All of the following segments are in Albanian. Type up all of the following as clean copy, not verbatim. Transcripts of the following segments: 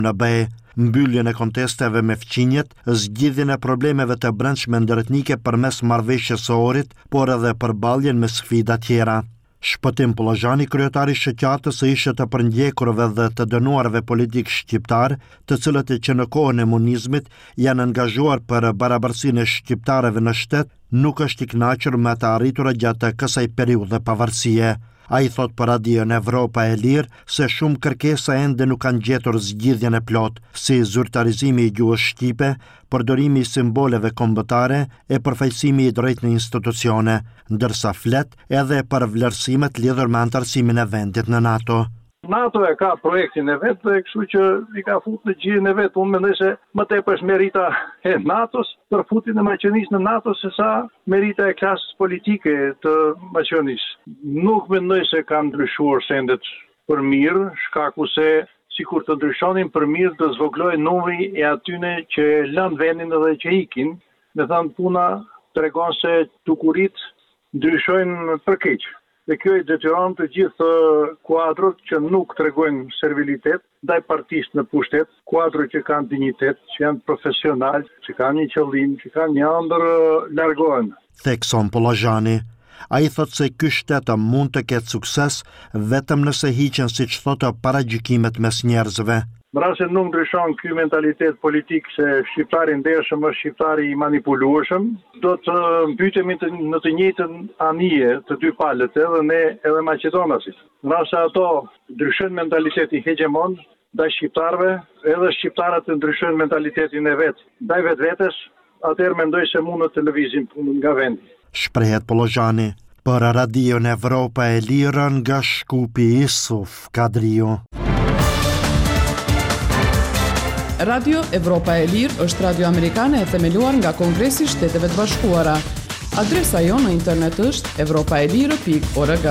në BE, mbylljen e kontesteve me fqinjet, zgjidhjen e problemeve të brendshme ndërtnike përmes marrëveshjes së orit, por edhe përballjen me sfida tjera. Shpëtim Pollozhani, kryetari i shoqatës së ishte të përndjekurve dhe të dënuarve politik shqiptar, të cilët që në kohën e komunizmit janë angazhuar për barabarsinë e shqiptarëve në shtet, nuk është i kënaqur me të arritura gjatë kësaj periudhe pavarësie. Ai thot për Radion Evropa e Lirë se shumë kërkesa ende nuk kanë gjetur zgjidhjen e plot, si zyrtarizimi i gjuhës shqipe, përdorimi i simboleve kombëtare e përfaqësimi i drejtë në institucione, ndërsa flet edhe për vlerësimet lidhur me antarësimin e vendit në NATO. NATO e ka projektin e vetë dhe kështu që i ka fut në gjirin e vetë. Unë mendoj se më tepër është merita e NATO-s për futjen e Maqedonisë në NATO se sa merita e klasës politike të Maqedonisë. Nuk mendoj se kanë ndryshuar sendet për mirë, shkaku se sikur të ndryshonin për mirë të zvoglojë numri e atyne që lënë vendin edhe që ikin. Me thënë puna tregon se tukurit ndryshojnë për keq. Dhe kjo i detyron të gjithë kuadrot që nuk tregojnë servilitet ndaj partisë në pushtet, kuadrot që kanë dinjitet, që janë profesional, që kanë një qëllim, që kanë një ëndër, largohen. Thekson Pollozhani. Ai thot se ky shtet mund të ketë sukses vetëm nëse hiqen, siç thotë, paragjykimet mes njerëzve. Rase nuk ndryshon ky mentalitet politik se shqiptari ndershëm është shqiptari i manipulueshëm, do të mbytemi në të njëjtën anije të dy palët, edhe ne edhe maqedonasit. Rase ato ndryshojnë mentalitetin hegemon ndaj shqiptarëve, edhe shqiptarët të ndryshojnë mentalitetin e vet ndaj vetvetes, atëherë mendoj se mund të lëvizin punën nga vendi. Shprehet Pollozhani. Për Radion Evropa e Lirë nga Shkupi, Isuf Kadriu. Radio Evropa e Lirë është radio amerikane e themeluar nga Kongresi i Shteteve të Bashkuara. Adresa jonë në internet është evropaelire.org.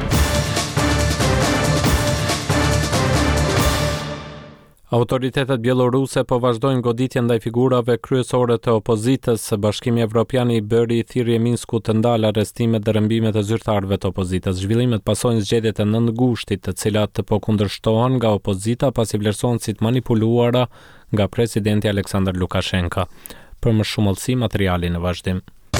Autoritetet bieloruse po vazhdojnë goditjen ndaj figurave kryesore të opozitës. Bashkimi Evropian i bëri thirrje Minsku të ndalë arrestimet dhe rrëmbimet e zyrtarëve të opozitës. Zhvillimet pasojnë zgjedhjet e 9 gushtit, të cilat po kundërshtohen nga opozita pasi vlerësohen si të manipuluara nga presidenti Aleksandar Lukashenko. Për më shumë hollësi, materiali në vazhdim.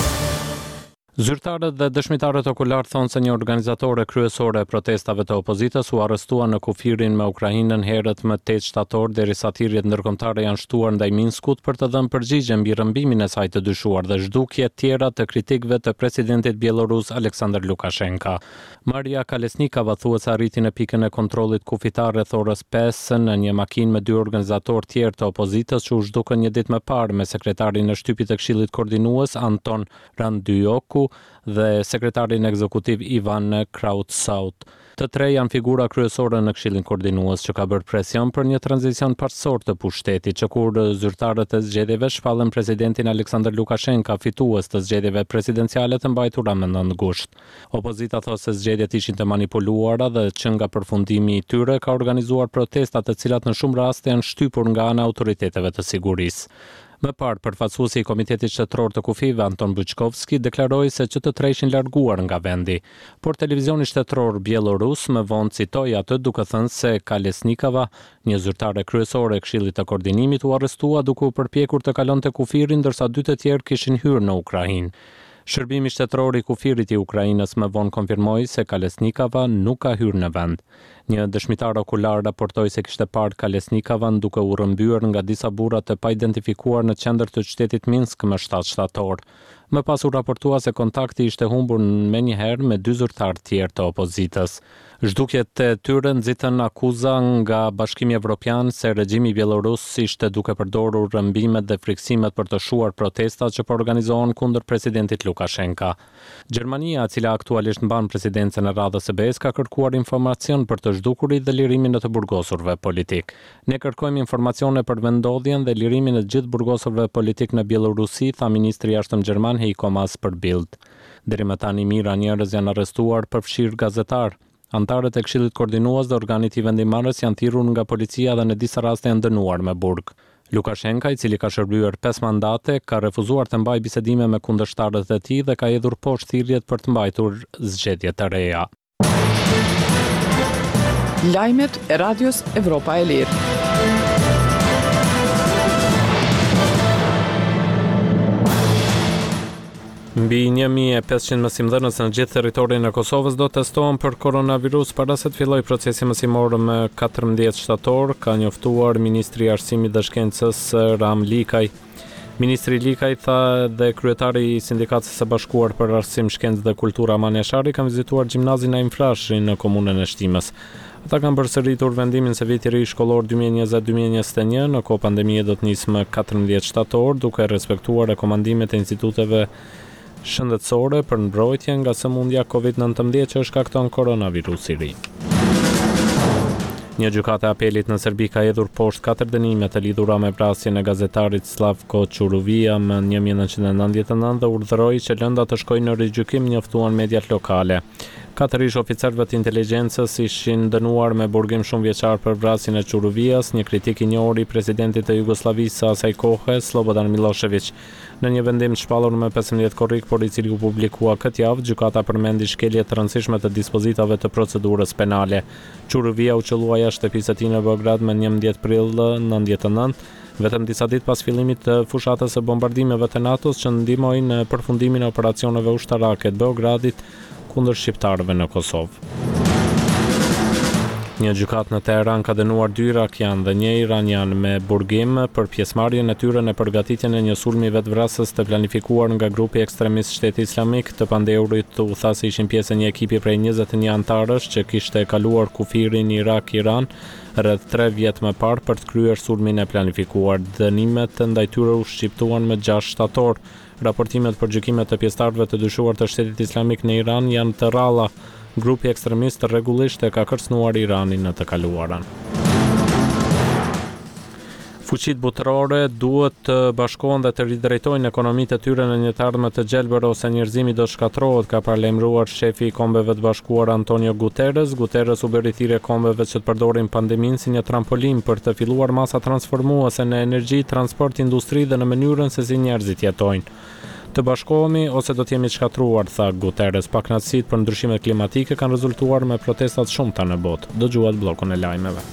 Zyrtarët dhe dëshmitarët okular thonë se një organizatore kryesore e protestave të opozitës u arrestua në kufirin me Ukrainën herët më 8 shtator, derisa thirrjet ndërkombëtare janë shtuar ndaj Minskut për të dhënë përgjigje mbi rrëmbimin e saj të dyshuar dhe zhdukje tjera të kritikëve të presidentit bielorus Aleksandar Lukashenko. Maria Kalesnikava thuhet se arriti në pikën e kontrollit kufitar rreth orës 5 në një makinë me 2 organizatorë tjerë të opozitës që u zhdukën një ditë më parë me sekretarin e shtypit të Këshillit Koordinues Anton Randyoku dhe sekretarin ekzekutiv Ivan Krautsaut. Të tre janë figura kryesore në Këshillin Koordinues që ka bërë presion për një tranzicion parsor të pushtetit, që kur zyrtarët e zgjedhjeve shpallën presidentin Aleksandar Lukashenko fitues të zgjedhjeve presidenciale të mbajtura me 9 gusht. Opozita thosë se zgjedhjet ishin të manipuluara dhe që nga përfundimi i tyre ka organizuar protesta të cilat në shumë raste janë shtypur nga ana e autoriteteve të sigurisë. Më parë, përfaqësuesi i Komitetit Shtetëror të Kufive, Anton Buchkovski, deklaroi se që të tre ishin larguar nga vendi, por televizioni shtetëror bielorus më vonë citoi atë duke thënë se Kalesnikava, një zyrtare kryesore e Këshillit të Koordinimit, u arrestua duke u përpjekur të kalonte kufirin, ndërsa 2 të tjerë kishin hyrë në Ukrainë. Shërbimi shtetëror i kufirit i Ukrainës më vonë konfirmoi se Kalesnikava nuk ka hyrë në vend. Një dëshmitar okular raportoi se kishte parë Kalesnikavan duke u rrëmbyer nga disa burra të paidentifikuar në qendër të qytetit Minsk më 7 shtator. Më pas u raportua se kontakti ishte humbur menjëherë me 2 zyrtarë tjerë të opozitës. Zhdukjet e tyre nxitën akuza nga Bashkimi Evropian se regjimi bielorus ishte duke përdorur rrëmbimet dhe friksimet për të shuar protestat që po organizohen kundër presidentit Lukashenko. Gjermania, e cila aktualisht mban presidencën e radhës së BE-s, ka kërkuar informacion për të zhdukurit dhe lirimin e të burgosurve politik. Ne kërkojmë informacione për vendodhjen dhe lirimin e të gjithë burgosurve politik në Bielorusi, tha ministri i jashtëm gjerman Heiko Maas për Bild. Deri më tani mijëra njerëz janë arrestuar, përfshirë gazetar. Antarët e Këshillit Koordinues dhe organit i vendimarrës janë thirrur nga policia dhe në disa raste janë dënuar me burg. Lukashenko, i cili ka shërbyer 5 mandate, ka refuzuar të mbajë bisedime me kundërshtarët e tij dhe ka hedhur poshtë thirrjet për të mbajtur zgjedhje të reja. Lajmet e Radios Evropa e Lirë. Mbi 1500 mësimdhënës në gjithë territorin e Kosovës do testohen për koronavirus para se të fillojë procesi mësimor më 14 shtator, ka njoftuar Ministri i Arsimit dhe Shkencës Ram Likaj. Ministri Likaj tha dhe kryetari i Sindikatës së Bashkuar për Arsim, Shkencë dhe Kulturë Aman Jashari kanë vizituar gjimnazin Naim Frashëri në komunën e Shtimës. Ata kanë përsëritur vendimin se viti i ri shkollor 2020-2021 në kohë pandemie do të nisë më 14 shtator, duke respektuar rekomandimet e instituteve shëndetësore për mbrojtje nga sëmundja COVID-19 që shkakton koronavirusi i ri. Një gjykate apelit në Serbi ka hedhur poshtë 4 dënime të lidhura me vrasjen e gazetarit Slavko Çuruvia më 1999 dhe urdhëroi që lënda të shkojnë në rigjykim, njoftuan mediat lokale. 4 ish oficerëve të inteligjencës ishin dënuar me burgim shumë vjeçar për vrasjen e Çuruvias, një kritik i njohur i presidentit të Jugosllavisë së asaj kohe, Slobodan Milošević. Në një vendim të shpallur me 15 korrik, por i cili u publikua këtë javë, gjykata përmendi shkelje të rëndësishme të dispozitave të procedurës penale. Çuruvia u qellua jashtë shtëpisë së tij në Beograd më 11 prill 99, vetëm disa ditë pas fillimit të fushatës së bombardimeve të NATO-s që ndihmoi në përfundimin e operacioneve ushtarake të Beogradit kundër shqiptarëve në Kosovë. Një gjykat në Teheran ka dënuar 2 irakian dhe 1 iranian me burgim për pjesëmarrjen e tyre në përgatitjen e një sulmi vetvrasës të planifikuar nga grupi ekstremist Shteti Islamik, të pandeurit u tha se ishin pjesë e një ekipi prej 21 antarësh që kishte kaluar kufirin Irak-Iran rreth 3 vjet më parë për të kryer sulmin e planifikuar. Dënimet ndaj tyre u shqiptuan më 6 shtator. Raportimet për gjykimet të pjesëtarëve të dyshuar të Shtetit Islamik në Iran janë të rralla. Grupi ekstremist rregullisht e ka kërcënuar Iranin në të kaluarën. Fuqitë botërore duhet të bashkohen dhe të ridrejtojnë ekonomitë e tyre në një të ardhme të gjelbër ose njerëzimi do shkatërrohet, ka paralajmëruar shefi i Kombeve të Bashkuara Antonio Guterres. Guterres u bëri thirrje kombeve që të përdorin pandeminë si një trampolin për të filluar masa transformuese në energji, transport, industri dhe në mënyrën se si njerëzit jetojnë. Të bashkohemi ose do të jemi të shkatruar, tha Guterres. Pakënaqësitë për ndryshimet klimatike kanë rezultuar me protestat shumëta në botë. Dëgjuat bllokun e lajmeve.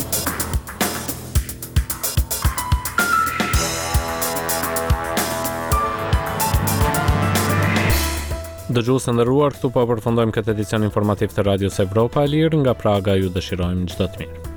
Dëgjues të nderuar, këtu po përfundojmë këtë edicion informativ të Radios Evropa e Lirë nga Praga. Ju dëshirojmë çdo të mirë.